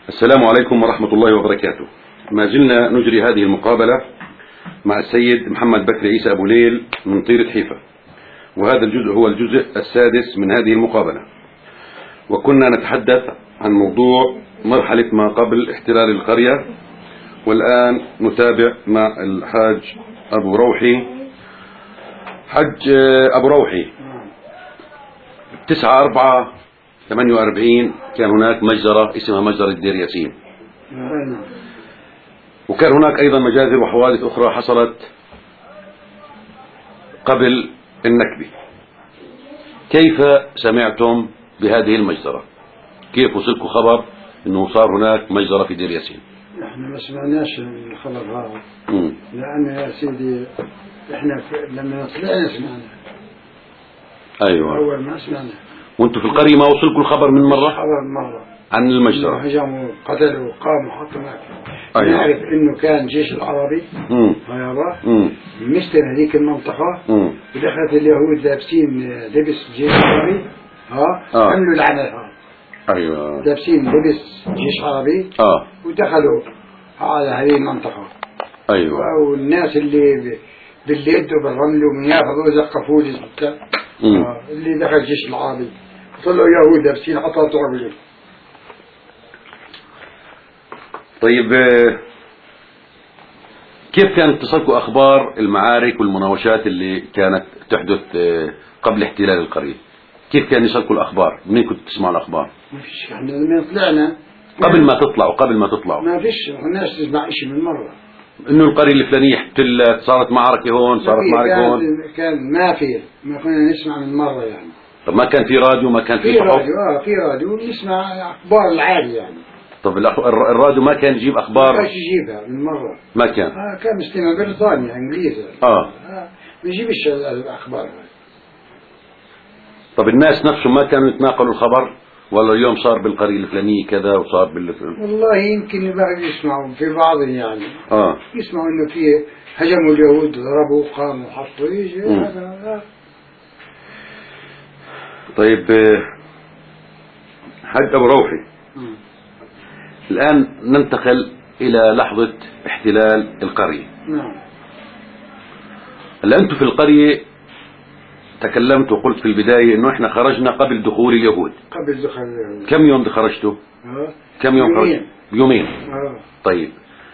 السلام عليكم ورحمة الله وبركاته. ما زلنا نجري هذه المقابلة مع السيد محمد بكر عيسى أبو ليل من طيرة حيفا، وهذا الجزء هو الجزء السادس من هذه المقابلة، وكنا نتحدث عن موضوع مرحلة ما قبل احتلال القرية، والآن نتابع مع الحاج أبو روحي. حج أبو روحي، 9/4/48 كان هناك مجزرة اسمها مجزرة دير ياسين، وكان هناك أيضا مجازر وحوادث أخرى حصلت قبل النكبة. كيف سمعتم بهذه المجزرة؟ كيف وصلكم خبر أنه صار هناك مجزرة في دير ياسين؟ احنا ما سمعناش الخبر هذا، لأن يا سيدي احنا لما طلعنا سمعنا. أيوة، أول ما سمعنا. وانتم في القرية ما وصلكم الخبر من مرة؟ خبر مرة عن المجزرة. هجموا قتلوا قاموا حطوا هناك. أيوة. نعرف إنه كان جيش العربي مستر هذيك المنطقة، ودخلت اليهود لابسين لبس جيش عربي، عملوا العنة. أيوة، لابسين لبس جيش عربي، ودخلوا على هذه المنطقة. أيوة، والناس اللي باليد وبالرمل ومنافضوا زقفوا لي اللي دخل الجيش العربي طلعوا يهود لابسين حتى تعبوا. طيب، كيف كانت تصلكم أخبار المعارك والمناوشات اللي كانت تحدث قبل احتلال القرية؟ كيف كان يصلكم الأخبار؟ منين كنتوا تسمعوا الأخبار؟ ما فيش، احنا لما طلعنا قبل ما تطلعوا ما فيش، الناس تسمع شيء من مرة إنه القرية الفلانية احتلت، صارت معركة هون، صارت معركة هون. كان ما كنا نسمع من مرة يعني. طب ما كان في راديو؟ ما كان في صحف؟ في راديو نسمع أخبار العادي يعني. طب الراديو ما كان يجيب أخبار؟ ما كانش يجيبها من مرة. ما كان؟ كان مستمع بريطانيا إنجليزي. ما يجيبش الأخبار. طب الناس نفسهم ما كانوا يتناقلوا الخبر؟ ولا اليوم صار بالقرية الفلانية كذا وصار والله يمكن بعض يسمعوا في بعض يعني. يسمعوا إنه في هجموا اليهود ضربوا قاموا حطوا يجي هذا. طيب، حاج أبو روحي، الآن ننتقل إلى لحظة احتلال القرية. نعم. هلا أنتم في القرية تكلمت وقلت في البداية إنه إحنا خرجنا قبل دخول اليهود. قبل دخول اليهود. كم يوم خرجتوا؟ كم يوم خرجتوا؟ يومين. طيب،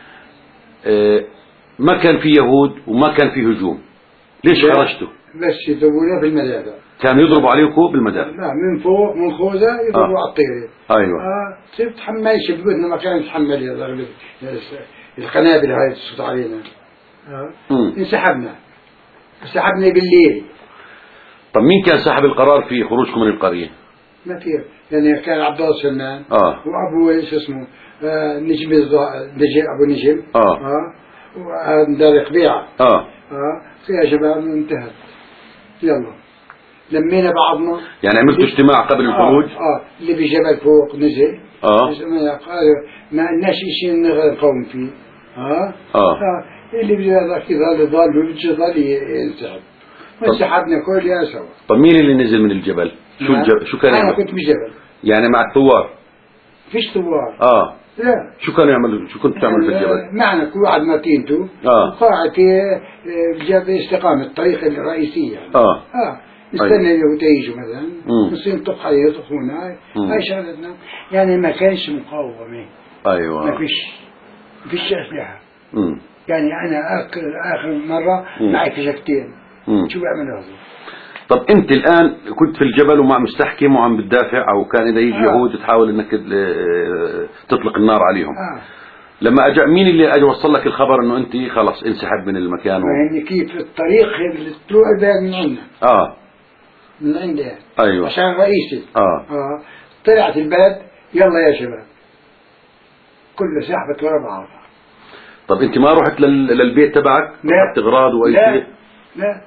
ما كان في يهود وما كان في هجوم، ليش خرجتوا؟ بس يضربونا بالمدافع. كانوا يضربوا عليكم بالمدافع؟ لا، من فوق من خوذة يضربوا على الطيرة. أيوة. صرت تحمل شبكتنا، ما كان يتحمل القنابل هاي تصوت علينا. انسحبنا بالليل. طب مين كان صاحب القرار في خروجكم من القرية؟ ما في يعني، كان عبد الله سلمان وابو ايش اسمه نجم ابو نجم ودار قبيعه فيها شباب انتهت. يلا لمينا بعضنا يعني عملتوا اجتماع قبل الخروج؟ اللي بجبل فوق نزل قالوا ما لناش شيء نقوم فيه. اللي بهذاك يظل واللي ينسحب، وانسحبنا كلنا سوا. طب مين اللي نزل من الجبل؟ شو كان أنا كنت بالجبل. يعني مع الثوار؟ فيش ثوار. لا. شو كانوا يعملوا؟ شو كنت تعمل في الجبل؟ معنا كل واحد ماكينته قاعد في جبل استقامة الطريق الرئيسية يعني. نستنى اليهود يجوا مثلا، نصير نطخ عليه يطخونا، هاي شغلتنا يعني. ما كانش مقاومة. أيوة. ما فيش أسلحة. يعني أنا آخر مرة معي فشكتين. شو بعمل هذا؟ طب أنت الآن كنت في الجبل ومع مستحكم وعم بتدافع، أو كان إذا يجي يهود تحاول إنك تطلق النار عليهم. لما أجا مين اللي أجا وصل لك الخبر إنه أنت خلاص انسحب من المكان؟ يعني كيف الطريق اللي طلوع البلد من عندنا. من عندها. أيوة. عشان رئيسي. طلعت البلد، يلا يا شباب كل سحبت ورا بعض. طب أنت ما رحت للبيت تبعك؟ لا. اغراض وأي شيء؟ لا.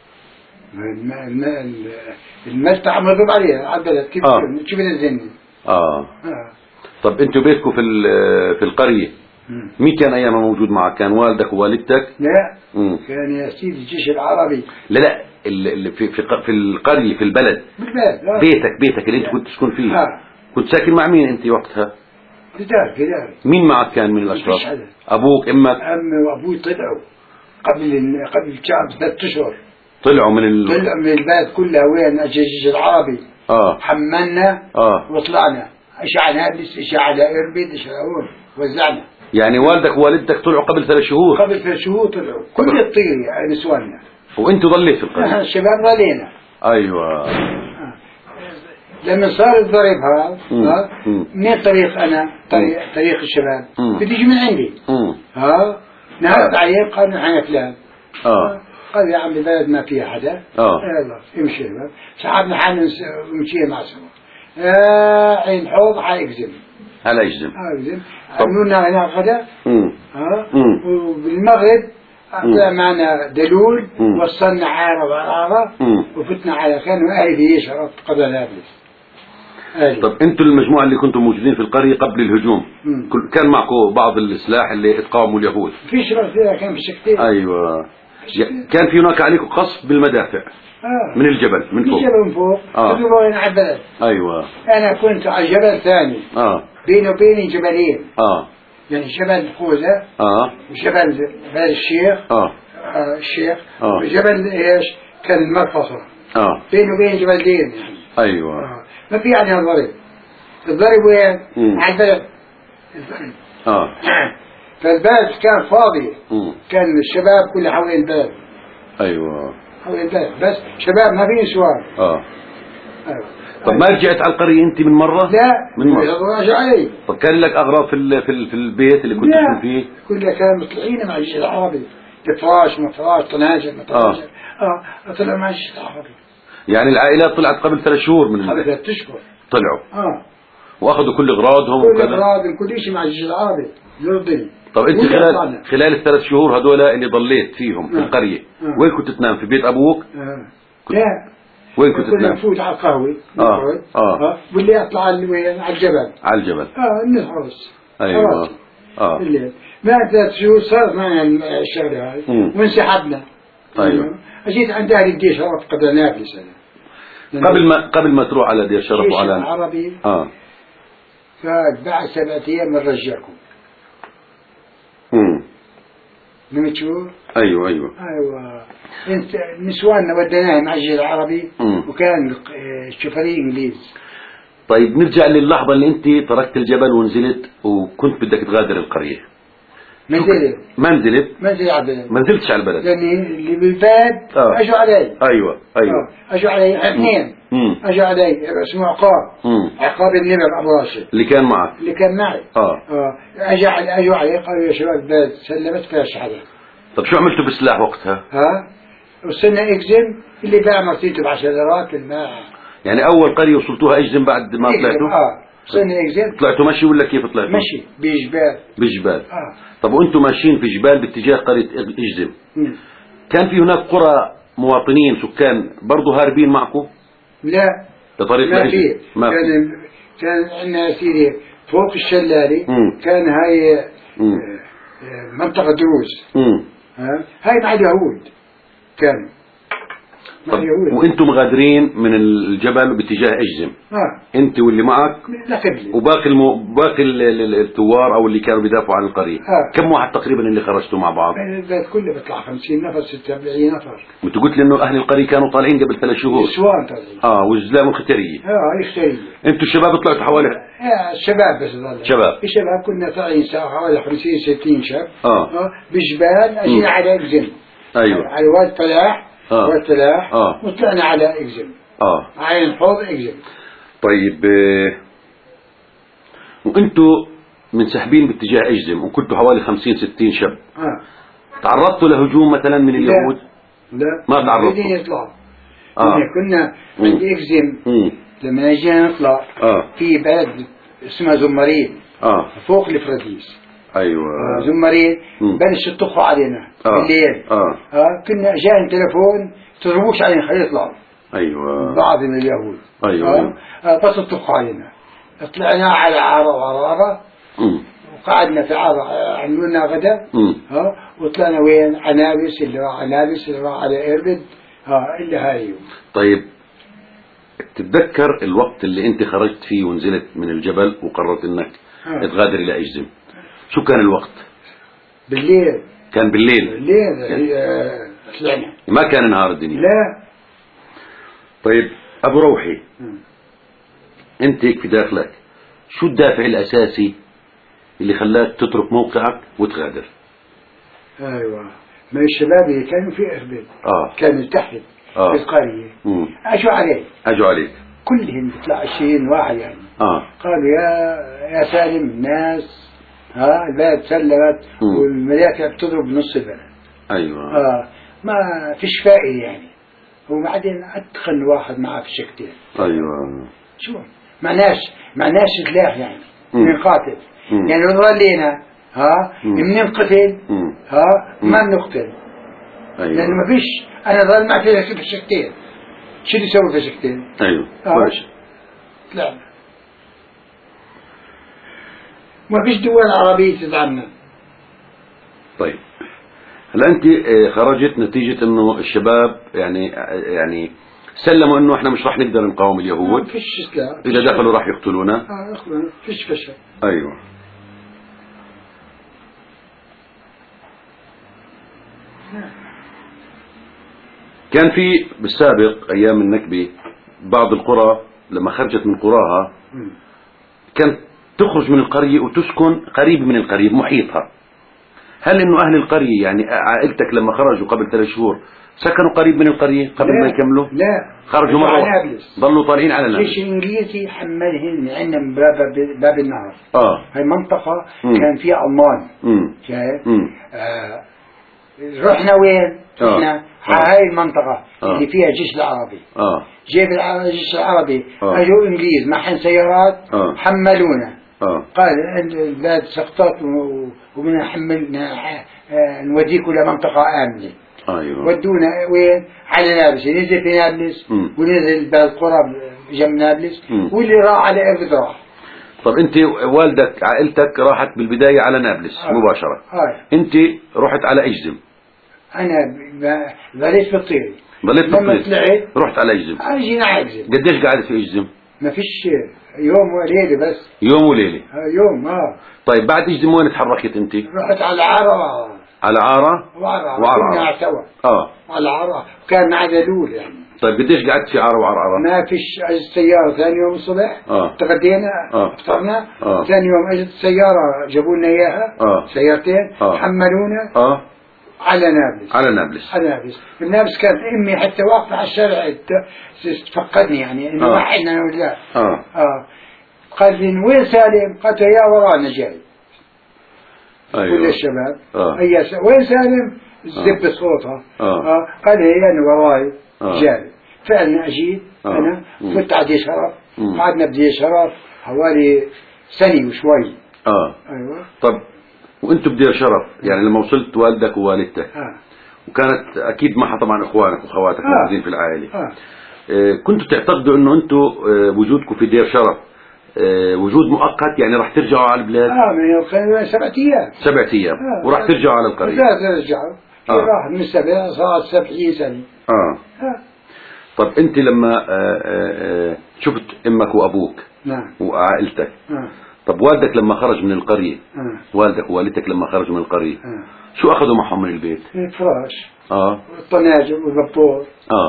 الملتع مضروب عليها على البلد. كيف شو بنزلني؟ طب انتوا بيتكم في القرية مين كان ايامها موجود معك؟ كان والدك ووالدتك؟ لا. كان يا سيدي الجيش العربي. لا اللي في القرية، في البلد. بالبلد. بيتك اللي انت كنت تسكن فيه. كنت ساكن مع مين انت وقتها؟ في داري. مين معك كان من الاشخاص؟ ابوك، امك؟ امي وابوي طلعوا قبل شهر 3 اشهر. طلعوا من البلد كلها، وين الجيش العربي. حملنا وطلعنا، اشعنا هابس، اشعنا اربد، اشعنا وزعنا. يعني والدك ووالدتك طلعوا قبل 3 شهور؟ قبل 3 شهور طلعوا كل الطير يعني نسواننا. وانتوا ضليت في القرية؟ الشباب ضلينا. ايوه. لما صار الضرب هذا من طريق انا طريق الشباب بتيجي من عندي. نهرت عليه قالوا نحن فلان. قال يا عمي البلد ما فيها حدا. يلا امشي الباب. سحبنا حالنا ومشينا مع سوا. عين حوض حيجزم. هلا يجزم. عملوا لنا هنا غدا. وبالمغرب طلع معنا دلول، وصلنا عارة وعارة، وفتنا على كان واهلي يشرب قبل نابلس. طب انتوا المجموعة اللي كنتم موجودين في القرية قبل الهجوم كان معكم بعض السلاح اللي تقاوموا اليهود؟ في شرط كان في شكتين. ايوه. كان في هناك عليكم قصف بالمدافع من الجبل من فوق؟ من الجبل من فوق. وين على البلد. ايوه. انا كنت على جبل ثاني. بيني وبيني جبلين. يعني جبل خوذة. وجبل بلد الشيخ. الشيخ. وجبل ايش؟ كان المرفصة. بيني وبين جبلين يعني. ايوه. ما في يعني الضرب وين؟ على البلد. الضرب. فالبلد كان فاضي. كان الشباب كله حوالين البلد. ايوه. حوالين البلد بس شباب ما في نسوان. ايوه. طب ما رجعت على القرية انت من مرة؟ لا. من مرة. رجع علي. طب كان لك اغراض في البيت اللي كنت تكون فيه؟ كلها كانوا مطلعين مع الجيش العربي. فراش مفراش طناجر مطناجر. طلعوا مع الجيش العربي. يعني العائلات طلعت قبل 3 شهور من قبل 3 اشهر طلعوا. واخذوا كل اغراضهم كل اغراضهم كل شيء مع الجيش العربي الأردني. طب انت خلال ال3 شهور هذول اللي ضليت فيهم في القرية وين كنت تنام؟ في بيت ابوك؟ لا. وين كنت تنام؟ نفوت على القهوة. واللي اطلع وين؟ على الجبل. على الجبل. نحرس. ايوه. الليل. بعد 3 شهور صارت معنا الشغلة هاي وانسحبنا. ايوه. اجيت عند اهل الدير شرف قبل نابلس انا. قبل ما تروح على دير شرف وعلى العربي. فبعد 7 ايام بنرجعكم. نمت شو؟ ايوه. انت نسواننا وديناها مع الجيش العربي وكان الشوفري انجليز. طيب نرجع للحظة اللي انت تركت الجبل ونزلت وكنت بدك تغادر القرية. ما نزلت ما نزلتش على البلد. لاني اللي بالبلد اجوا علي. ايوه. اجوا علي اثنين. اجوا علي اسمه عقاب النمر ابو راشد اللي كان معك. اللي كان معي. اجوا علي قالوا يا شباب البلد سلمت فيهاش حدا. طب شو عملتوا بالسلاح وقتها؟ وصلنا اكزم اللي باع مرتيته ب10 الماء. يعني اول قرية وصلتوها اجزم بعد ما طلعتوا؟ وصلنا اكزم. طلعتوا مشي ولا كيف طلعتوا؟ مشي بجبال. طب وانتم ماشيين في جبال باتجاه قرية اجزم كان في هناك قرى مواطنين سكان برضه هاربين معكم؟ لا. لطريق ما في. كان عندنا سيدي فوق الشلالي كان هاي منطقة دروز. هاي مع اليهود كان. وانتم غادرين من الجبل باتجاه اجزم. انت واللي معك وباقي الثوار او اللي كانوا بيدافعوا عن القرية. كم واحد تقريبا اللي خرجتوا مع بعض؟ البلد كله بيطلع 50 نفر 46 نفر. انت قلت لي انه اهل القرية كانوا طالعين قبل 3 شهور. نسوان طالعين. والزلام الخترية. الخترية. انتوا الشباب طلعتوا حوالي؟ الشباب بس ظل. الشباب كنا طالعين حوالي 50 60 شاب. بجبال اجينا على اجزم. ايوه. على واد فلاح. والفلاح. وطلعنا على اجزم. عين حوض اجزم. طيب وانتوا منسحبين باتجاه اجزم وكنتوا حوالي 50 60 شاب. تعرضتوا لهجوم مثلا من اليهود؟ لا. ما تعرضتوا؟ بدين يطلعوا. كنا عند اجزم لما جينا نطلع في بلد اسمها زمرين فوق الفراديس. ايوه. زمرين بلش يطخوا علينا بالليل. كنا جاء تليفون تضربوش علينا خلينا يطلعوا. ايوه. بعض من اليهود. ايوه. بس يطخوا علينا. طلعنا على عارة وعرارة وقعدنا في عارة عملوا لنا غدا. وطلعنا وين؟ عنابس اللي راح عنابس اللي راح على إربد. اللي هاي. طيب تتذكر الوقت اللي انت خرجت فيه ونزلت من الجبل وقررت انك تغادر إلى أجزم. شو كان الوقت؟ بالليل. كان بالليل. بالليل طلعنا. ما كان نهار الدنيا. لا. طيب أبو روحي، أنت هيك في داخلك شو الدافع الأساسي اللي خلاك تترك موقعك وتغادر؟ أيوة، ما الشباب كانوا في أهبل. كانوا تحت في القرية. أجوا عليك كلهم بيطلع 20 واحد يعني. قالوا يا سالم، الناس البلد سلمت والملاكة بتضرب نص البلد. أيوة. ما فيش فائدة يعني. وبعدين أتخن واحد معه في شكتين. أيوة. شو معناش سلاح يعني نقاتل يعني لو ظلينا بننقتل ما بنقتل. أيوة. لأنه ما فيش، أنا ظل ما في شكتين، شو اللي يسوي في شكتين؟ أيوة. لا، ما فيش دول عربية تدعمنا. طيب هلا أنت خرجت نتيجة إنه الشباب يعني سلموا إنه إحنا مش راح نقدر نقاوم اليهود. فيش سلاح. إذا دخلوا راح يقتلونا. فيش فشل. أيوة. كان في بالسابق أيام النكبة بعض القرى لما خرجت من قراها كانت تخرج من القرية وتسكن قريب من القرية محيطها. هل إنه أهل القرية يعني عائلتك لما خرجوا قبل 3 شهور سكنوا قريب من القرية قبل ما يكملوا؟ لا، خرجوا مرة ضلوا طالعين على نابلس. الجيش الإنجليزي حملهن عندنا من باب النهر. هاي منطقة كان فيها ألمان. رحنا وين؟ رحنا هاي المنطقة اللي فيها الجيش العربي. جيب الجيش العربي أجوا إنجليز معهم سيارات حملونا. قال البلاد سقطت وبنا حملنا نوديكم لمنطقة آمنة. أيوة. ودونا وين؟ على نابلس. نزل في نابلس ونزل بالقرى جنب نابلس واللي راح على إربد راح. طب أنت والدك عائلتك راحت بالبداية على نابلس مباشرة. أنت رحت على أجزم. أنا ظليت بالطيري. لما طلعت رحت على أجزم. جينا على أجزم. قديش قعدت في أجزم؟ ما فيش، يوم وليلة بس. يوم وليلة. يوم. طيب بعد أجزم وين تحركت أنت؟ رحت على عارة. على عارة؟ وعرعرة سوا. على عارة كان مع دلول يعني. طيب قديش قعدت في عارة وعرعرة؟ ما فيش، اجت السيارة ثاني يوم الصبح. تغدينا فطرنا. ثاني يوم اجت السيارة جابوا لنا اياها. سيارتين حملونا. على نابلس. في نابلس كانت امي حتى واقفة على الشارع تفقدني يعني انه وحدنا ولا. قال لي وين سالم؟ قلت يا ورانا جاي. أيوة. كل الشباب وين سالم؟ زب صوتها. قال هي أنا وراي جاي. فعلا أجيت أنا فت على شرف. قعدنا بدي شرف حوالي سنة وشوي. أيوة. طب وأنتوا بدي شرف يعني لما وصلت والدك ووالدتك وكانت أكيد معها طبعا إخوانك وأخواتك موجودين في العائلة. كنتوا تعتقدوا إنه أنتوا وجودكم في دير شرف وجود مؤقت يعني راح ترجعوا على البلاد؟ من 7 أيام. 7 أيام وراح ترجعوا على القرية. ترجعوا. راح من 7 صارت 70 سنة. طب أنت لما شفت أمك وأبوك وعائلتك. طب والدك لما خرج من القرية والدك ووالدتك لما خرجوا من القرية شو أخذوا معهم من البيت؟ الفراش. الطناجر والبابور.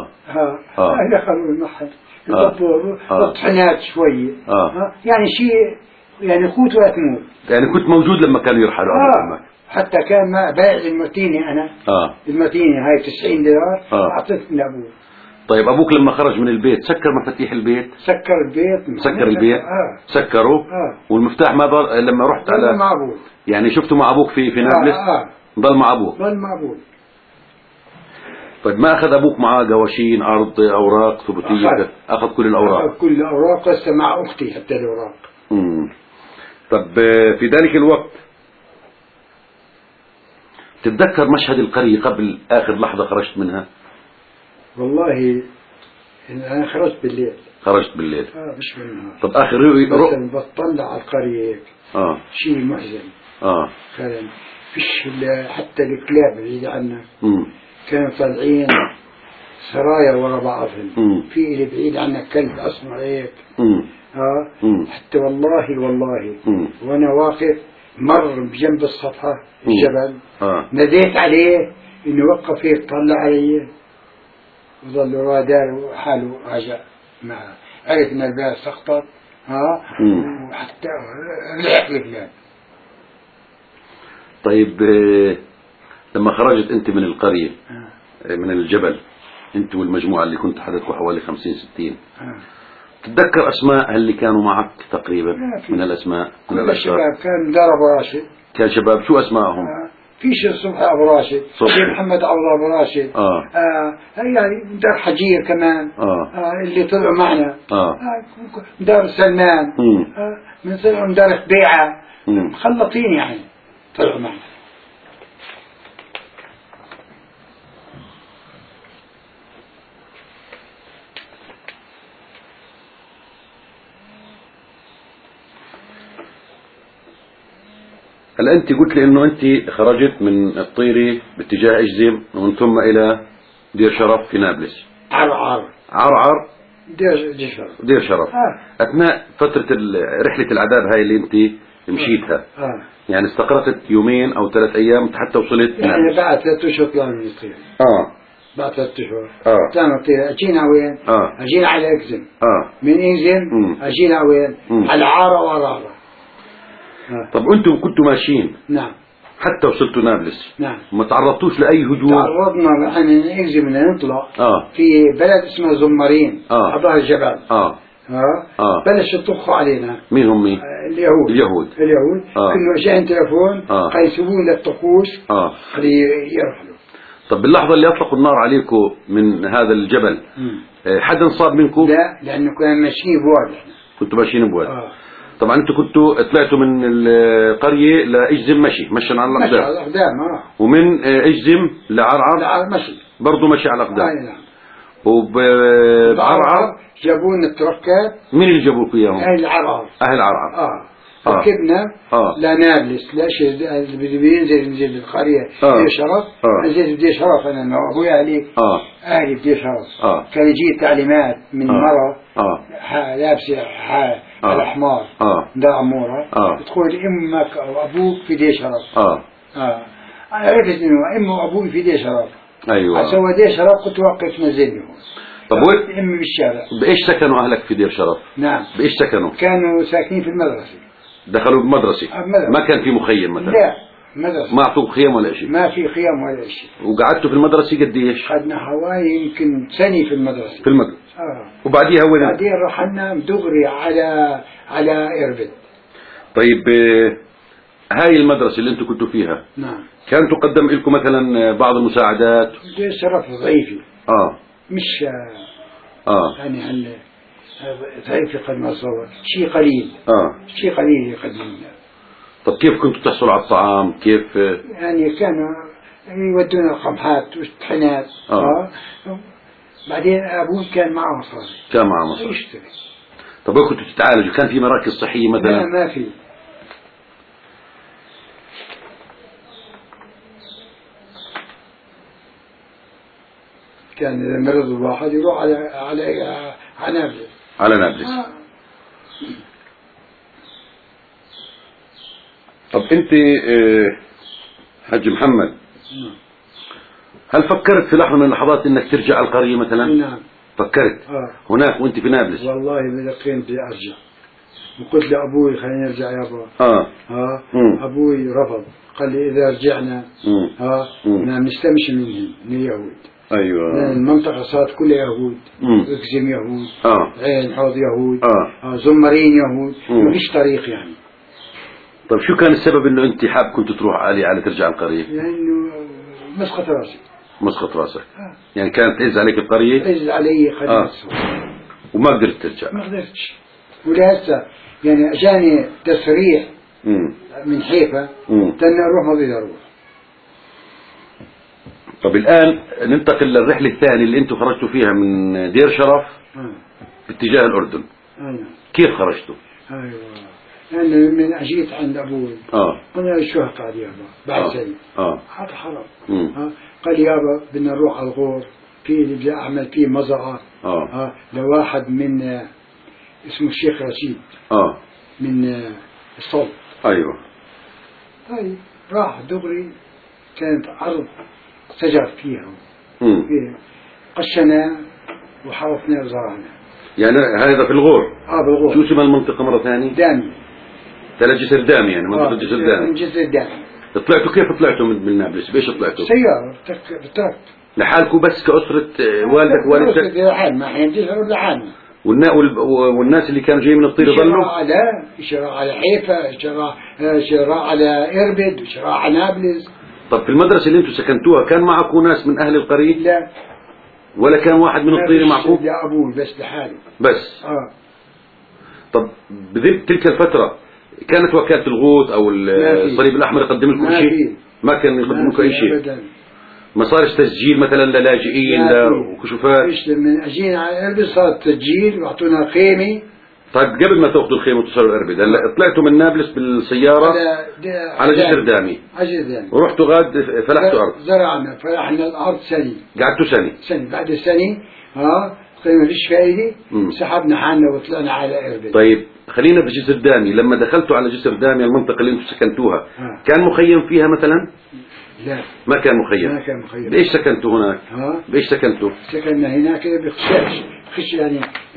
هاي أخذوا معهم. البابور والطحنات شوية. يعني شيء يعني قوت ولا تموت. يعني كنت موجود لما كانوا يرحلوا أمك. حتى كان ما بايع المتينة أنا. المتينة هاي 90 دينار أعطيت لأبوه. طيب أبوك لما خرج من البيت سكر مفاتيح البيت؟ سكر البيت. سكروا. والمفتاح ما ضل لما رحت على مع أبوه. يعني شفته مع أبوك في نابلس؟ ضل مع أبوه. طيب ما أخذ أبوك معاه قواشين أرض أوراق ثبوتية؟ أخذ كل الأوراق. أخذ كل الأوراق هسه مع أختي حتى الأوراق. طب في ذلك الوقت تتذكر مشهد القرية قبل آخر لحظة خرجت منها؟ والله أنا خرجت بالليل. مش بالنهار. طب آخر بس بطلع على القرية هيك. شيء محزن. فعلا فيش حتى الكلاب بعيد عنا. كانوا طالعين سرايا ورا بعضهم، في اللي بعيد عنك كلب أسمر هيك، حتى والله وأنا واقف مر بجنب الصفحة الجبل، ناديت عليه إنه وقف هيك، طلع علي وظل رادار حاله رجع معه، عرف إن الباب سقطت، وحتى رجعت البلاد. طيب لما خرجت أنت من القرية من الجبل أنت والمجموعة اللي كنت حدثكم حوالي 50-60، تتذكر أسماء اللي كانوا معك تقريبا من الأسماء؟ كل الشباب كان دار أبو راشد، كان شباب، شو أسمائهم؟ في شيخ صبحي أبو راشد، شيخ محمد عوض أبو راشد، يعني دار حجير كمان، اللي طلعوا معنا، دار سلمان، من طلعوا دار خبيعة، مخلطين يعني طلعوا معنا. هلا أنت قلت لي إنه أنت خرجت من الطيري باتجاه أجزم ومن ثم إلى دير شرف في نابلس. عرعر دير شرف. أثناء فترة رحلة العذاب هاي اللي أنت مشيتها، يعني استقرت يومين أو 3 أيام حتى وصلت يعني نابلس. بعد 3 أشهر طلعنا من الطيري. بعد 3 أشهر طلعنا الطيري. أجينا وين؟ أجينا على أجزم. من أجزم أجينا وين؟ على عارة وعرارة. طب أنتم كنتوا ماشيين؟ نعم. حتى وصلتوا نابلس؟ نعم. ما تعرضتوش لأي هجوم؟ تعرضنا، احنا نجزم بدنا نطلع في بلد اسمه زمرين على ظهر الجبل. بلشوا يطخوا علينا. مين هم؟ اليهود. كانوا جايين تليفون قيسوون للطقوس يرحلوا. طب باللحظة اللي أطلقوا النار عليكم من هذا الجبل حدا انصاب منكم؟ لا، لأنه كنا ماشيين بواد. كنتوا ماشيين بواد. طبعا انتوا كنتوا طلعتوا من القرية لأجزم مشي على الأقدام. ومن أجزم لعرعر مشي برضو مشي على الأقدام. نعم. وبعرعر جابون التركات. مين اللي جابوك إياهم؟ أهل العرعر. ركبنا لنابلس، لا شيء اللي بينزل القرية دير شرف. نزلت بدير شرف أنا وأبويا عليك. أهلي بدير شرف. كان يجي تعليمات من مرة لابسة على حمار دا عمورة تقول إمك أو أبوك في دير شرف. أنا عرفت إنه إمه وأبوي في دير شرف. أيوة. سوى دير شرف كنت واقف نزلني. طب إمي بالشارع. بإيش سكنوا أهلك في دير شرف؟ نعم. بإيش سكنوا؟ كانوا ساكنين في المدرسة. دخلوا بمدرسة؟ ما كان في مخيم مثلا؟ لا، مدرسة. ما أعطوك خيام ولا شيء؟ ما في خيام ولا شيء. وقعدتوا في المدرسة قديش؟ خدنا حوالي يمكن سنة في المدرسة. وبعديها وين؟ بعدين رحلنا دغري على إربد. طيب هاي المدرسة اللي انتم كنتوا فيها نعم كان تقدم لكم مثلا بعض المساعدات؟ شرف ضعيفي. مش يعني هلا ضعيفي قد ما صور شيء قليل. شيء قليل يقدم. طب كيف كنتوا تحصلوا على الطعام؟ كيف يعني كانوا يودونا قمحات وطحينات. بعدين أبوي كان معه مصاري. كان معه مصاري يشتري. طب كنتوا تتعالجوا؟ كان في مراكز صحية مثلا؟ لا، ما في. كان إذا مرض الواحد يروح على نابلس. على نابلس. طب أنت حج محمد، هل فكرت في لحظة من اللحظات إنك ترجع القرية مثلا؟ نعم. فكرت؟ هناك وأنت في نابلس؟ والله بلقين بدي أرجع، وقلت لأبوي خلينا نرجع يابا. أبوي رفض، قال لي إذا رجعنا نستمشي منهم من اليهود. أيوة. لأن المنطقة صارت كلها يهود. اكزم يهود. عين حوض يهود. زمرين يهود. ما فيش طريق يعني. طيب شو كان السبب إنه أنت حاب كنت تروح على ترجع القرية؟ لأنه مسقط راسي. مسقط راسك. يعني كانت تعز عليك القرية؟ تعز علي خلاص. وما قدرت ترجع؟ ما قدرتش. ولهسه يعني أجاني تسريح من حيفا تاني أروح ما بدي أروح. طب الآن ننتقل للرحلة الثانية اللي أنتم خرجتوا فيها من دير شرف باتجاه الأردن. كيف خرجتوا؟ أيوة. يعني من أجيت عند أبوي. أنا شو قال يابا بعد سنة. هذا حرام. قال يابا بدنا نروح على الغور في اللي بدي أعمل فيه مزرعة لواحد من اسمه الشيخ رشيد من الصوت. أيوة. طيب راح دغري، كانت أرض شجر فيها قشنا وحرثنا وزرعنا. يعني هذا في الغور؟ بالغور. شو اسم المنطقة مرة ثانية؟ دامي. تلا جسر دامي، يعني منطقة جسر دامي. من جسر دامي. طلعتوا كيف طلعتوا من نابلس؟ بإيش طلعتوا؟ سيارة تركت. لحالكم بس كأسرة والدك ووالدتك؟ لحالنا، ما احنا لحالنا. والناس اللي كانوا جايين من الطير ضلوا؟ شراء على حيفا، شراء على إربد، شراء على نابلس. طب في المدرسة اللي انتم سكنتوها كان معكم ناس من أهل القرية؟ لا. ولا كان واحد من الطير معكم؟ لا، أبوي بس لحالي. بس؟ طب بتلك الفترة كانت وكالة الغوث أو الصليب الأحمر يقدم لكم شيء؟ ما كان يقدم لكم أي شيء؟ أبدا. ما صارش تسجيل مثلا للاجئين وكشوفات؟ ايش لما اجينا على إربد صار تسجيل واعطونا خيمة. طيب قبل ما تاخذوا الخيمة وتصلوا إربد، هلا طلعتوا من نابلس بالسيارة على جسر دامي. ورحتوا غاد فلحتوا أرض. زرعنا فلحنا الأرض سنة. قعدتوا سنة. بعد سنة قلنا فيش فايدة، سحبنا حالنا وطلعنا على إربد. طيب خلينا بجسر دامي، لما دخلتوا على جسر دامي المنطقة اللي انتم سكنتوها كان مخيم فيها مثلا؟ لا، ما كان مخيم. بإيش سكنتوا هناك؟ بإيش سكنتوا؟ سكننا هناك بخشاش، خش يعني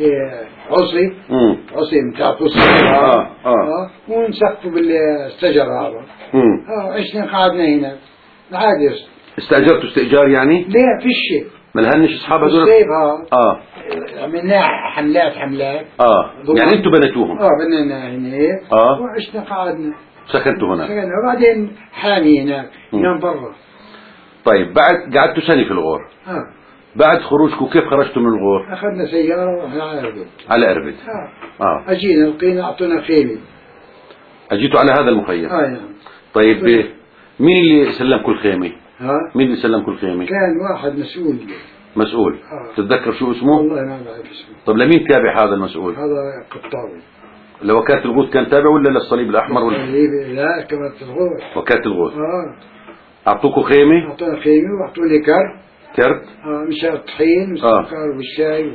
عصي بتاع قصة. ونسقفوا بالشجر هذا. عشنا قعدنا هنا عادي. استأجرتوا استئجار يعني؟ لا، في شيء. ملهنش اصحاب هذول؟ الصيف عملنا حملات. يعني انتم بنيتوهم؟ بنينا هنا وعشنا قعدنا. سكنتوا هناك؟ سكننا وبعدين حامي هناك نام برا. طيب بعد قعدتوا سنة في الغور. بعد خروجكم كيف خرجتوا من الغور؟ اخذنا سيارة ورحنا على إربد. على إربد. اجينا لقينا اعطونا خيمة. اجيتوا على هذا المخيم؟ نعم. طيب مين اللي سلمكم الخيمة؟ مين اللي سلمكم الخيمة؟ كان واحد مسؤول. تتذكر شو اسمه؟ والله ما بعرف اسمه. طب لمين تابع هذا المسؤول؟ هذا قبطاوي. لوكالة الغوث كان تابع ولا للصليب الأحمر ولا؟ لا، كانت الغوث. وكالة الغوث. أعطوكوا خيمة؟ أعطونا خيمة وأعطوني كرت. مشان الطحين والسكر والشاي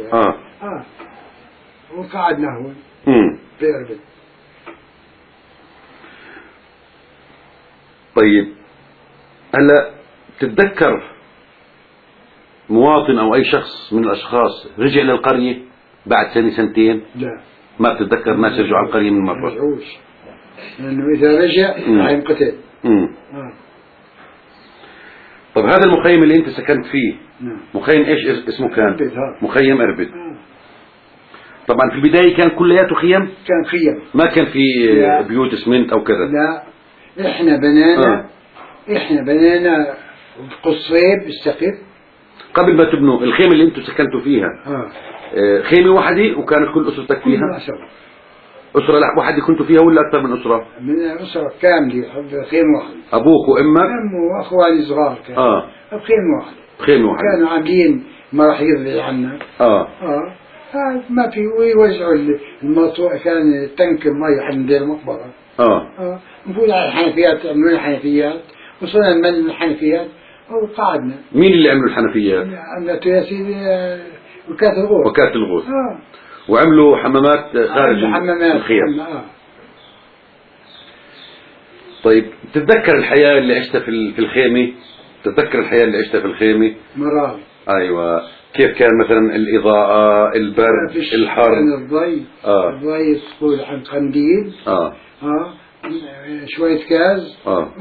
وقعدنا هون في إربد. طيب هلا تتذكر مواطن أو أي شخص من الأشخاص رجع للقرية بعد سنة سنتين؟ لا، ما بتتذكر ناس يرجعوا على القرية من مرة؟ رجعوش، لأنه إذا رجع هينقتل. طب هذا المخيم اللي أنت سكنت فيه مخيم إيش اسمه كان؟ مخيم إربد. طبعا في البداية كان كلياته خيم؟ كان خيم، ما كان في بيوت اسمنت أو كذا؟ لا، إحنا بنينا قصيب السقف قبل ما تبنوا الخيمة اللي أنتم سكنتوا فيها. خيمة واحدة وكانت كل أسرتك فيها؟ أسرة واحدة كنتوا فيها ولا أكثر من أسرة؟ من أسرة كاملة، خيمة واحدة. أبوك وأمك؟ أم وأخواني صغار كانوا. بخيمة واحدة. كانوا عاملين مراحيض اللي عنا. ما في، ويوزعوا المطوع، كان تنك المي عند المقبرة. نقول على الحنفيات، عملوا لنا حنفيات، وصلنا من الحنفيات وقعدنا. مين اللي عملوا الحنفيات؟ عملته يا سيدي وكالة الغوث. وعملوا حمامات خارج الخيام. طيب تتذكر الحياة اللي عشتها في الخيمة؟ تتذكر الحياة اللي عشتها في الخيمة؟ مرار. أيوة. كيف كان مثلا الإضاءة، البرد، الحر؟ كان الضي يسقول عن قنديل. شوية كاز.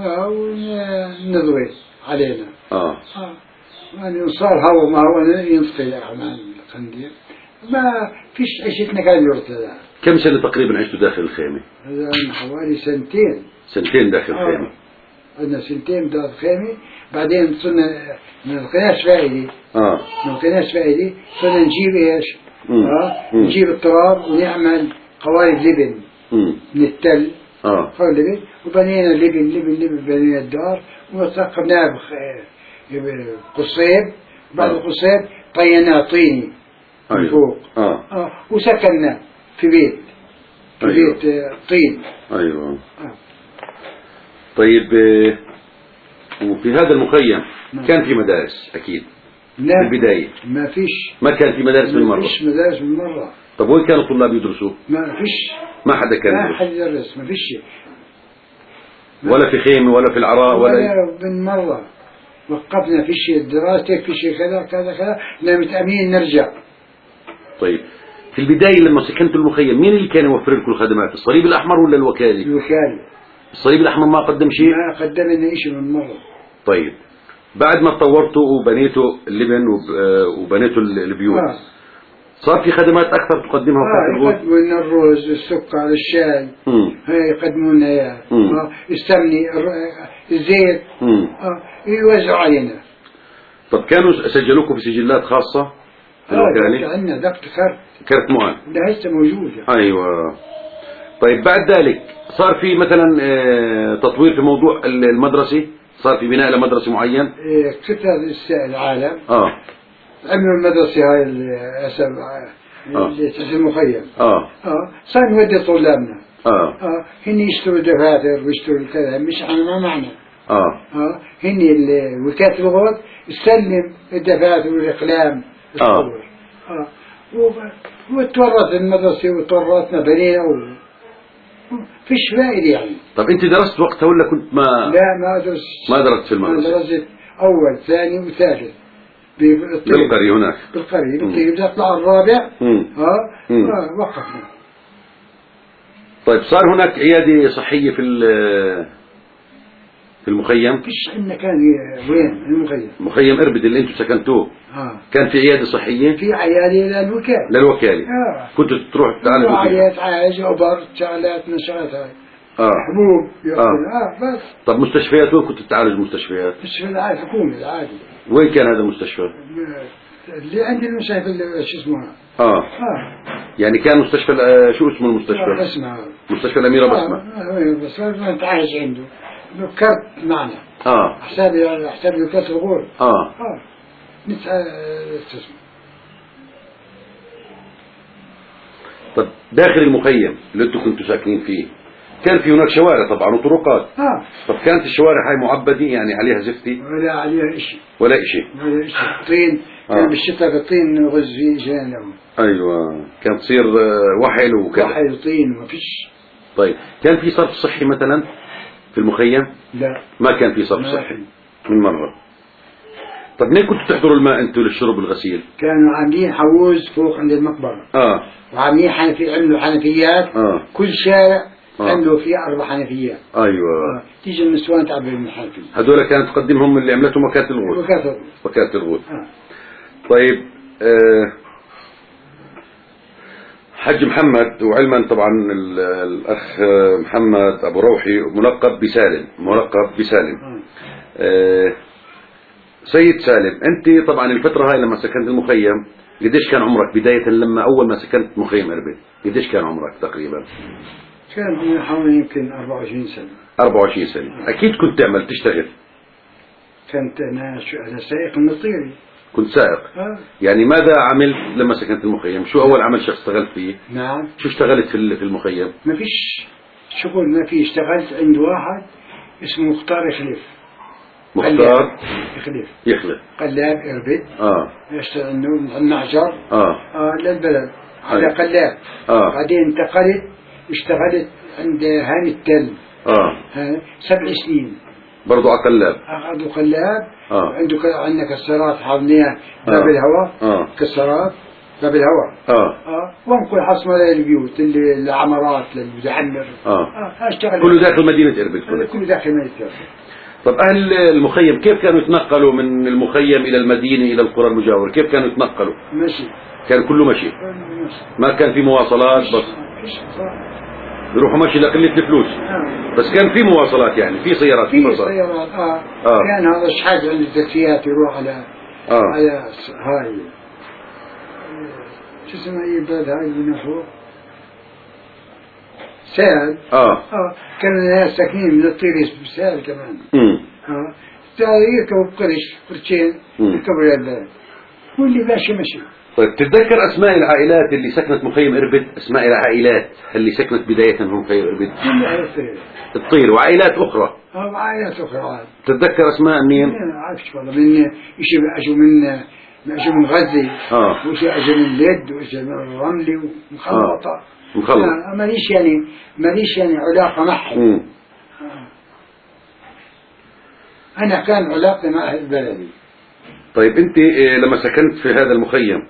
ونضوي علينا. يعني صار هوا، ما هو ينطفي عن القنديل. ما فيش عيشتنا كان يرتدى. كم سنة تقريبا عشتوا داخل الخيمة؟ هذا حوالي سنتين. سنتين داخل الخيمة. عندنا سنتين داخل الخيمة، بعدين صرنا ما لقيناش فائدة. ما لقيناش فائدة، صرنا نجيب ايش؟ نجيب التراب ونعمل قوالب لبن من التل. قوالب لبن، وبنينا لبن بنينا الدار، وثقبناه بقصيب. بعد القصيب طيناه طيني من فوق. وسكننا في بيت طين. أيوة. طيب وفي هذا المخيم كان في مدارس أكيد؟ في البداية؟ ما فيش. ما كان في مدارس من مرة؟ ما فيش مدارس من مرة. طب وين كانوا الطلاب يدرسوا؟ ما فيش. ما حدا كان ما حد يدرس، ما فيش شيء. ولا في خيمة ولا في العراء ولا من مرة. وقفنا في شيء دراستك، في شيء كذا كذا كذا، لا متأمين نرجع. طيب في البداية لما سكنتوا المخيم مين اللي كان يوفر لكم الخدمات؟ الصليب الأحمر ولا الوكالة؟ الوكالة. الصليب الأحمر ما قدم شيء؟ ما قدم لنا شيء من مرة. طيب بعد ما تطورتوا وبنيتوا اللبن وبنيتوا البيوت صار في خدمات أكثر تقدمها يقدموا لنا الرز، السكر، الشاي، يقدموا لنا إياه، السمنة، الزيت، يوزعوا علينا. طب كانوا سجلوكم في سجلات خاصة في الوكالة؟ عندنا دقت كرت مؤن ده لسه موجود يعني. أيوة. طيب بعد ذلك صار في مثلا تطوير في موضوع المدرسة؟ صار في بناء لمدرسة معين؟ كتر العالم عملوا المدرسة هاي اللي تحت المخيم. صار نودي طلابنا. هن يشتروا دفاتر ويشتروا كذا، مش احنا ما معنا. هن وكالة الغوث تسلم الدفاتر والأقلام الصور. وتورط المدرسة وتورطنا بنينا فيش فائدة يعني. طب أنت درست وقتها ولا كنت ما؟ لا ما درست. ما درست في المدرسة؟ ما درست أول ثاني وثالث. بالقرية هناك؟ بالقرية. بدي أطلع الرابع. وقفنا. طيب صار هناك عيادة صحية في المخيم؟ فيش عندنا. كان وين المخيم؟ مخيم إربد اللي أنتم سكنتوه. كان في عيادة صحية؟ في عيادة للوكالة. للوكالة. كنتوا تروح تعالجوا فيها؟ عيادة عايج عبر شغلات نشرات هاي. حبوب يأكل. بس. طب مستشفيات وين كنتوا تعالجوا؟ مستشفيات؟ مستشفى العادي حكومي العادي. وين كان هذا المستشفى؟ اللي عند المستشفى شو اسمها؟ يعني كان مستشفى شو اسمه المستشفى؟ اسمها مستشفى الأميرة بسمة. بس ما تعالج عنده. كرت معنا. حساب وكالة الغور. طب داخل المخيم اللي انتم كنتوا ساكنين فيه كان في هناك شوارع طبعا وطرقات. طب كانت الشوارع هاي معبدة يعني عليها زفتي؟ ولا عليها شيء. ولا شيء. طين. كان بالشتاء بالطين نغز فيه جانب. ايوه كان تصير وحل وكذا. وحل وطين وما فيش. طيب كان في صرف صحي مثلا في المخيم؟ لا ما كان في صرف صحي من مرة. طب منين كنتوا تحضروا الماء انتوا للشرب والغسيل؟ كانوا عاملين حووز فوق عند المقبرة. وعاملين عملوا حنفيات. كل شارع عملوا فيه 4 حنفيات. ايوه. تيجي النسوان تعبر من الحنفية. هذول كانت تقدمهم اللي عملتهم وكالة الغوث. وكالة الغوث. طيب حج محمد، وعلما طبعا الأخ محمد أبو روحي ملقب بسالم. سيد سالم، أنت طبعا الفترة هاي لما سكنت المخيم قديش كان عمرك بداية لما أول ما سكنت مخيم إربد؟ قديش كان عمرك تقريبا؟ كان حوالي يمكن 24 سنة. 24 سنة. أكيد كنت تشتغل. كنت أنا سائق مطيري. كنت سائق؟ يعني ماذا عملت لما سكنت المخيم؟ شو أول عمل اشتغلت فيه؟ نعم. شو اشتغلت في المخيم؟ ما فيش شغل، ما في. اشتغلت عند واحد اسمه مختار يخلف. مختار يخلف قلاب إربد. يشتغل عنده من النعجر. للبلد على قلاب. بعدين انتقلت اشتغلت عند هاني التل. 7 سنين. برضو على قلاب. عنده قلاب. عندنا كسرات حاضنيها باب الهواء. كسرات باب الهواء. وانقل حصمة للبيوت العمارات للمتعمر. اشتغل كله داخل مدينة إربد. كله داخل مدينة إربد. طب أهل المخيم كيف كانوا يتنقلوا من المخيم إلى المدينة إلى القرى المجاورة؟ كيف كانوا يتنقلوا؟ مشي. كان كله مشي. ما كان في مواصلات بس. يروحوا مشي لقلة الفلوس. بس كان في مواصلات يعني في سيارات. في سيارات. كان هذا شحال عند التاكسيات يروح على هاي شو اسمها هي البلد هاي اللي نحو سال. كان الناس ساكنين من الطير سال كمان. يركبوا قرشين يركبوا البلد واللي ماشي مشي. طيب تتذكر أسماء العائلات اللي سكنت مخيم إربد؟ أسماء العائلات اللي سكنت بداية في مخيم إربد؟ الطير وعائلات أخرى. وعائلات أخرى. تتذكر أسماء مين؟ ما أعرفش والله. من إيش أجوا من اجى من غزة وشي اجى من اللد واجى من الرملي ومخلطة ماليش يعني علاقة معهم. انا كان علاقتي مع اهل بلدي. طيب انت لما سكنت في هذا المخيم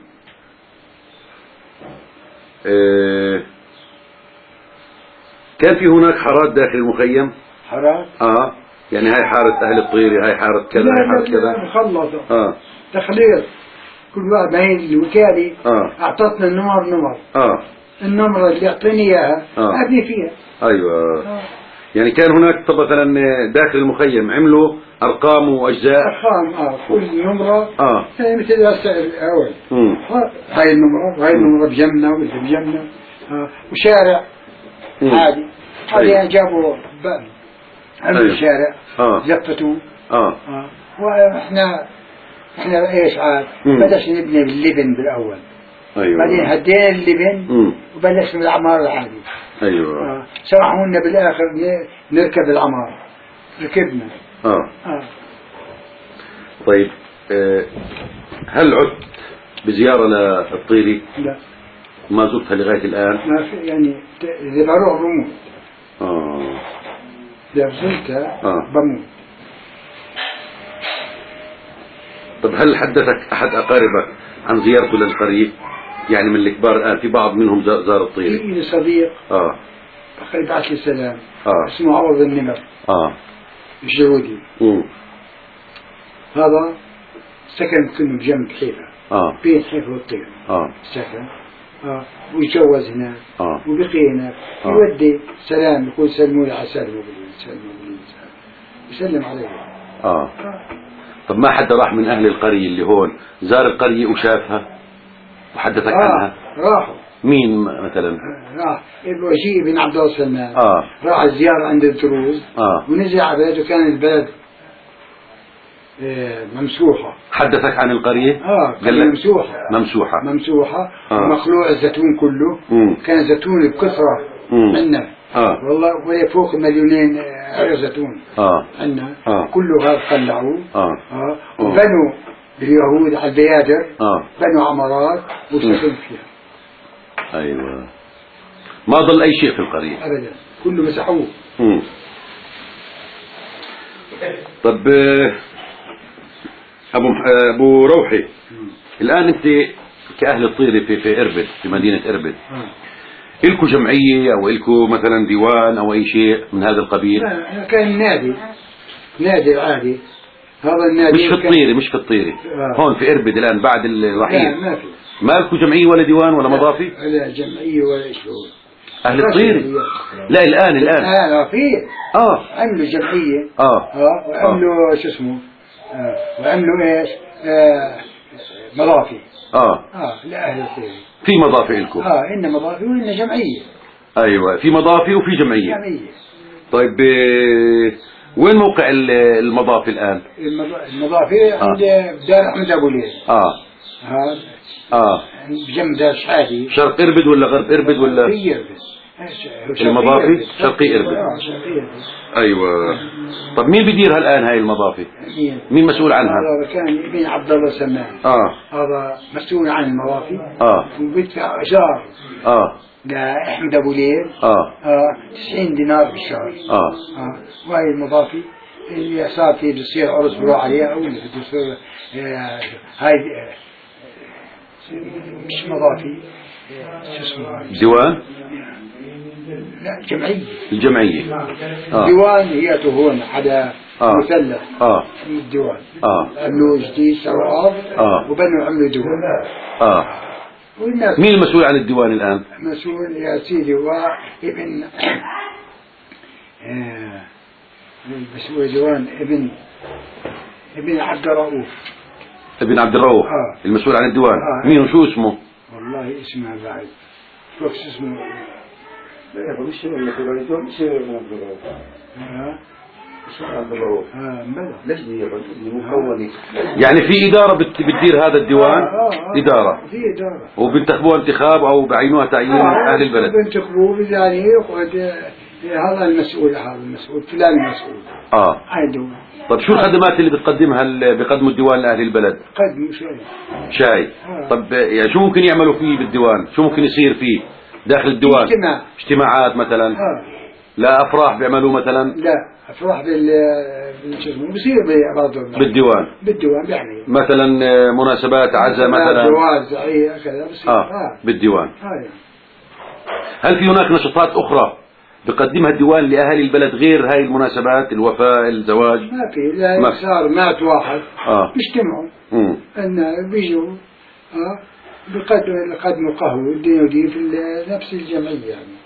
كان في هناك حارات داخل المخيم؟ حارات؟ يعني هاي حارة اهل الطيري، هاي حارة كذا، هاي حارة كذا، مخلطة تخليط، كل واحد ما هي الوكالة اعطتنا نمر النمرة اللي يعطيني اياها ابني فيها. ايوه يعني كان هناك مثلا داخل المخيم عملوا ارقام واجزاء، كل نمرة مثل السعر الاول، هاي النمرة وهاي النمرة بجنة واللي بجنة، وشارع عادي هذا يعني جابوا عملوا شارع زفتوا واحنا ايش عاد بلشنا نبني باللبن بالاول. بعدين هدينا اللبن وبلشنا بالعمار العادي. سمحوا لنا بالاخر نركب العمار، ركبنا. طيب هل عدت بزيارة للطيري؟ لا ما زرتها لغاية الآن؟ ما في يعني إذا بروح بموت. إذا زرتها بموت. طب هل حدثك أحد أقاربك عن زيارته للقرية؟ يعني من الكبار الآن في بعض منهم زار الطيري. في صديق أخي بعث لي سلام اسمه عوض النمر الجهودي. هذا سكن كله بجنب حيفا بين حيفا والطير سكن ويتجوز هناك وبقي هناك يودي سلام يقول سلموا لي على سلموا يسلم عليه. طب ما حدا راح من أهل القرية اللي هون زار القرية وشافها وحدثك عنها؟ راحوا. مين مثلا؟ راح وجيه بن عبد الله سلمان راح الزيارة عند الدروز ونزل على بلده، كان البلد ممسوحة. حدثك عن القرية؟ قال لك ممسوحة ومخلوع الزيتون كله. كان زيتون بكثرة عندنا والله وهي فوق 2,000,000 زيتون عندنا كله هذا قلعوه وبنوا اليهود على البيادر بنوا عمارات وسكنوا فيها. أيوة ما ضل أي شيء في القرية أبدا كله مسحوه. طب أبو روحي الآن أنت كأهل الطيري في إربد في مدينة إربد إلكو جمعية أو إلكو مثلا ديوان أو أي شيء من هذا القبيل؟ لا كان نادي عادي. هذا النادي مش في الطيري هون في إربد الآن بعد الرحيل ما في ما لكو جمعية ولا ديوان ولا مضافي؟ لا جمعية ولا شيء. أهل الطيري لا الآن في عملوا جمعية وعملوا شو اسمه وعملوا ايش مضافي لأهل الطيري. في مضافي لكم؟ إن مضافي وإن جمعية. أيوة في مضافي وفي جمعية. طيب وين موقع المضافي الآن؟ المضافي عند دار أحمد أبو ليل. بجنب دار شحاتي. شرق إربد ولا غرب إربد ولا؟ شرقي إربد. المضافي شرقي إربد. أيوة. طب مين بيديرها الآن هاي المضافي؟ مين مسؤول عنها؟ هذا كان ابن عبد الله سمان. هذا مسؤول عن المضافي. وبيدفع إيجار. لأحمد أبو ليل 90 دينار بالشهر. وهي المضافي اللي صار في بتصير عرس بروح عليها أو اللي بتصير هاي مش مضافي شو اسمه ديوان؟ لا جمعية. الجمعية. ديوان هي هون على مثلث الديوان. عملوا جديد سووا وبنوا عملوا ديوان. مين المسؤول عن الديوان الآن؟ مسؤول يا سيدي هو ابن مسؤول الديوان ابن عبد الرؤوف. ابن عبد الرؤوف المسؤول عن الديوان. مين وشو اسمه؟ والله اسمه بعد شو اسمه يعني في إدارة بتدير هذا الديوان. إدارة في إدارة وبنتخبوها انتخاب أو بعينوها تعيين أهل البلد. بنتخبوه يعني هذا المسؤول، هذا المسؤول فلان المسؤول. هاي ديوان. طب شو الخدمات اللي بقدموا الديوان لأهل البلد؟ قدموا شاي. طب يعني شو ممكن يعملوا فيه بالديوان؟ شو ممكن يصير فيه داخل الديوان؟ اجتماعات مثلا؟ لا أفراح بيعملوا مثلا؟ لا أفراح بصير بالديوان يعني مثلا مناسبات عزاء مثلا جواز كذا بصير بالديوان. هل في هناك نشاطات أخرى بقدمها الديوان لأهل البلد غير هاي المناسبات، الوفاة، الزواج؟ ما في. لا صار مات واحد بيجتمعوا إن بيجوا بقدموا قهوة ودين ودين في نفس الجمعية يعني.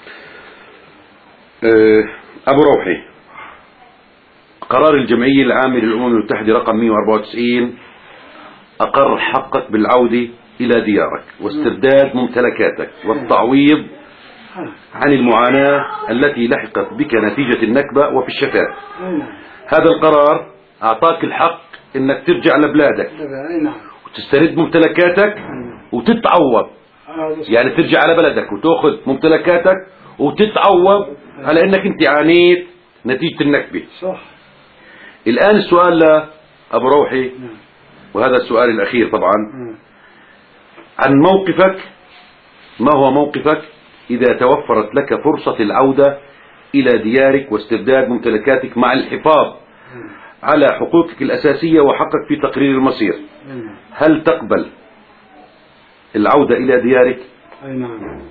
أبو روحي، قرار الجمعية العامة للأمم المتحدة رقم 194 أقر حقك بالعودة إلى ديارك واسترداد ممتلكاتك والتعويض عن المعاناة التي لحقت بك نتيجة النكبة وفي الشتات. هذا القرار أعطاك الحق أنك ترجع لبلادك وتسترد ممتلكاتك وتتعوض، يعني ترجع على بلدك وتأخذ ممتلكاتك وتتعوض على أنك أنت عانيت نتيجة النكبة. صح. الآن السؤال لأبو روحي، وهذا السؤال الأخير طبعا، عن موقفك. ما هو موقفك إذا توفرت لك فرصة العودة إلى ديارك واسترداد ممتلكاتك مع الحفاظ على حقوقك الأساسية وحقك في تقرير المصير؟ هل تقبل العودة إلى ديارك؟ أي نعم.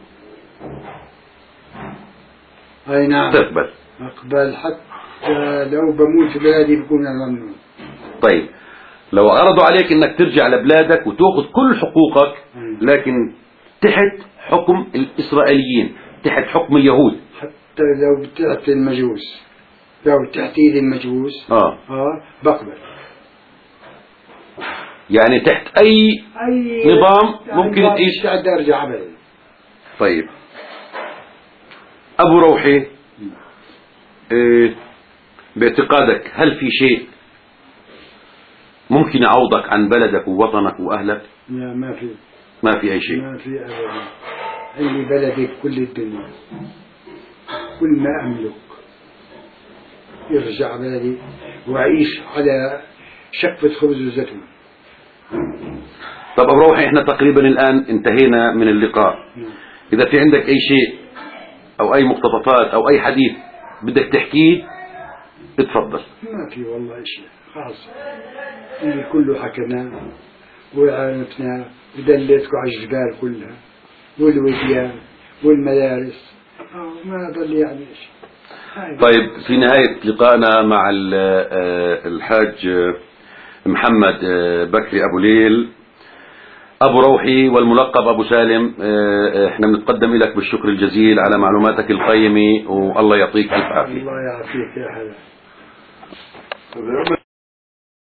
أي نعم. تقبل؟ أقبل حتى لو بموت في بلادي بكون ممنوع. طيب لو عرضوا عليك انك ترجع لبلادك وتأخذ كل حقوقك لكن تحت حكم الإسرائيليين، تحت حكم اليهود، حتى لو تحت المجوس، لو تحت ايد المجوس بقبل. يعني تحت أي نظام ممكن تعيش. مستعد أرجع بلدي. طيب أبو روحي، باعتقادك هل في شيء ممكن يعوضك عن بلدك ووطنك وأهلك؟ لا ما في. ما في أي شيء. ما في أبدا. عندي بلدي كل الدنيا، كل ما أملك يرجع بلدي وأعيش على شقفة خبز وزيتون. طب أبو روحي، إحنا تقريبا الآن انتهينا من اللقاء. إذا في عندك أي شيء أو أي مقتطفات أو أي حديث بدك تحكيه اتفضل. ما في والله شيء خاص، اللي كله حكيناه وعرفنا ودليتكم على الجبال كلها والوديان والمدارس، ما ضل يعني شيء. طيب في نهاية لقائنا مع الحاج محمد بكري أبو ليل أبو روحي والملقب أبو سالم، احنا بنتقدم لك بالشكر الجزيل على معلوماتك القيمة، والله يعطيك ألف عافية. الله يعافيك يا حبيبي.